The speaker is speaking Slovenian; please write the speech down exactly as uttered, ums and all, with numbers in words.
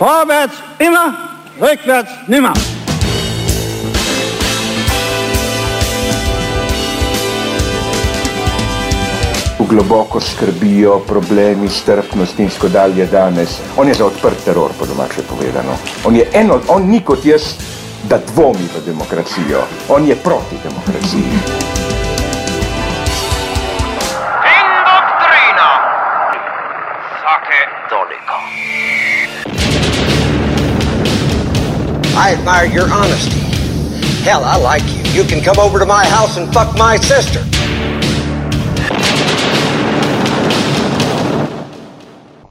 Vorwärts immer, rückwärts nimmer. Globoko skrbijo problemi, strpnost in tako dalje danes. On je za odprt teror, po domače povedano. On je eno, on ni kot jaz, da dvomi v demokracijo. On je proti demokraciji. Indoktrina! Vsake toliko. I admire your honesty. Hell, I like you. You can come over to my house and fuck my sister.